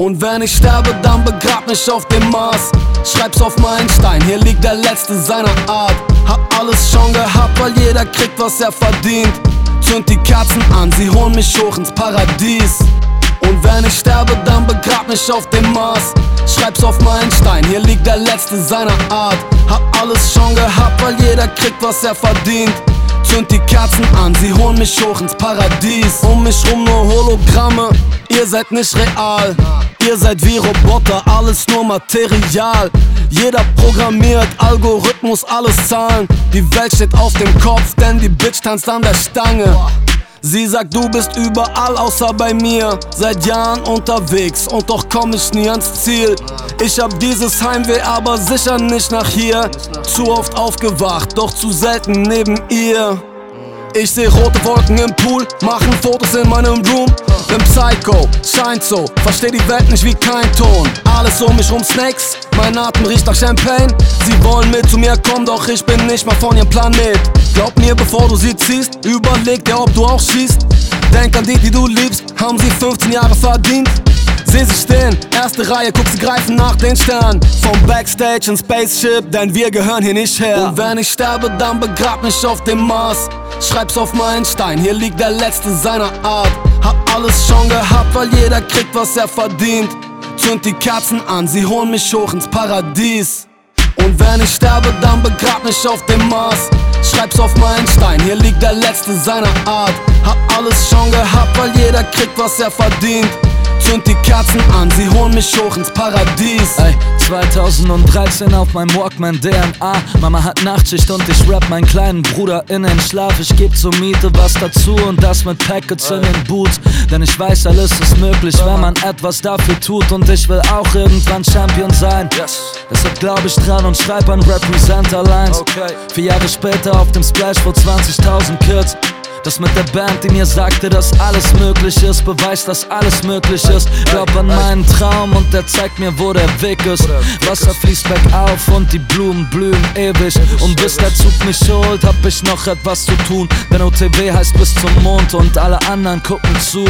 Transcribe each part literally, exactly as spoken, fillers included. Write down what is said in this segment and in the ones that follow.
Und wenn ich sterbe, dann begrab mich auf dem Mars. Schreib's auf meinen Stein, hier liegt der letzte seiner Art. Hab alles schon gehabt, weil jeder kriegt, was er verdient. Zünd die Kerzen an, sie holen mich hoch ins Paradies. Und wenn ich sterbe, dann begrab mich auf dem Mars. Schreib's auf meinen Stein, hier liegt der letzte seiner Art. Hab alles schon gehabt, weil jeder kriegt, was er verdient. Zünd die Kerzen an, sie holen mich hoch ins Paradies. Um mich rum nur Hologramme, ihr seid nicht real. Ihr seid wie Roboter, alles nur Material. Jeder programmiert, Algorithmus, alles Zahlen. Die Welt steht auf dem Kopf, denn die Bitch tanzt an der Stange. Sie sagt, du bist überall außer bei mir. Seit Jahren unterwegs und doch komm ich nie ans Ziel. Ich hab dieses Heimweh, aber sicher nicht nach hier. Zu oft aufgewacht, doch zu selten neben ihr. Ich seh rote Wolken im Pool, machen Fotos in meinem Room. Bin Psycho, scheint so, versteh die Welt nicht wie kein Ton. Alles um mich rum Snakes, mein Atem riecht nach Champagne. Sie wollen mit zu mir kommen, doch ich bin nicht mal von ihrem Planet. Glaub mir, bevor du sie ziehst, überleg dir, ob du auch schießt. Denk an die, die du liebst, haben sie fünfzehn Jahre verdient. Seh sie stehen, erste Reihe, guck sie greifen nach den Sternen. Vom Backstage in Spaceship, denn wir gehören hier nicht her. Und wenn ich sterbe, dann begrab mich auf dem Mars. Schreib's auf meinen Stein, hier liegt der letzte seiner Art. Hab alles schon gehabt, weil jeder kriegt, was er verdient. Zünd die Kerzen an, sie holen mich hoch ins Paradies. Und wenn ich sterbe, dann begrab mich auf dem Mars. Schreib's auf meinen Stein, hier liegt der letzte seiner Art. Hab alles schon gehabt, weil jeder kriegt, was er verdient. Zünd die Kerzen an, sie holen mich hoch ins Paradies. Ey, zweitausenddreizehn auf meinem Walkman D N A. Mama hat Nachtschicht und ich rap meinen kleinen Bruder in den Schlaf. Ich geb zur Miete was dazu und das mit Packets in den Boots. Denn ich weiß, alles ist möglich, wenn man etwas dafür tut. Und ich will auch irgendwann Champion sein. Deshalb glaub ich dran und schreib an Representer Lines. Vier Jahre später auf dem Splash vor zwanzigtausend Kids. Das mit der Band, die mir sagte, dass alles möglich ist, beweist, dass alles möglich ist. Glaub an meinen Traum und der zeigt mir, wo der Weg ist. Wasser fließt bergauf und die Blumen blühen ewig. Und bis der Zug mich holt, hab ich noch etwas zu tun. Denn O T W heißt bis zum Mond und alle anderen gucken zu.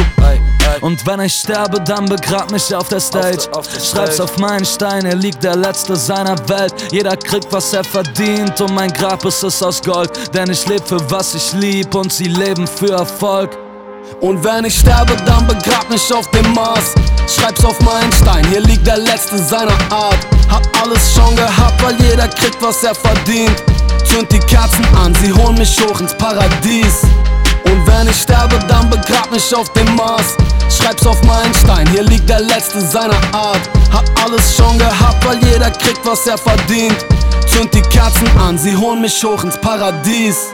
Und wenn ich sterbe, dann begrab mich auf der Stage. Schreib's auf meinen Stein, er liegt der letzte seiner Welt. Jeder kriegt, was er verdient und mein Grab ist es aus Gold. Denn ich leb für was ich lieb und sie leben für Erfolg. Und wenn ich sterbe, dann begrab mich auf dem Mars. Schreib's auf meinen Stein, hier liegt der letzte seiner Art. Hab alles schon gehabt, weil jeder kriegt, was er verdient. Zünd die Kerzen an, sie holen mich hoch ins Paradies. Und wenn ich sterbe, dann begrab mich auf dem Mars. Schreib's auf meinen Stein, hier liegt der letzte seiner Art. Hab alles schon gehabt, weil jeder kriegt, was er verdient. Zünd die Kerzen an, sie holen mich hoch ins Paradies.